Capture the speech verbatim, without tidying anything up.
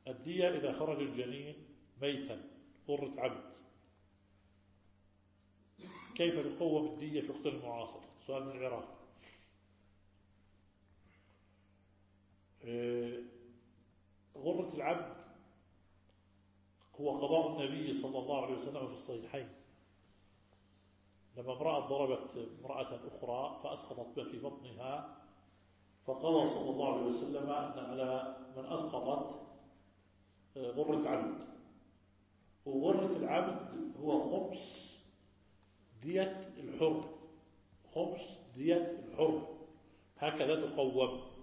الدية إذا خرج الجنين ميتا غرة عبد، كيف يقوم الدية في الوقت المعاصر؟ سؤال من العراق. غرة العبد هو قضاء النبي صلى الله عليه وسلم في الصحيحين لما امرأة ضربت امرأة أخرى فأسقطت ما في بطنها، فقضى صلى الله عليه وسلم أن على من أسقطت غرة عبد، وغرة العبد هو خمس دية الحر، خمس دية الحر، هكذا تقوم.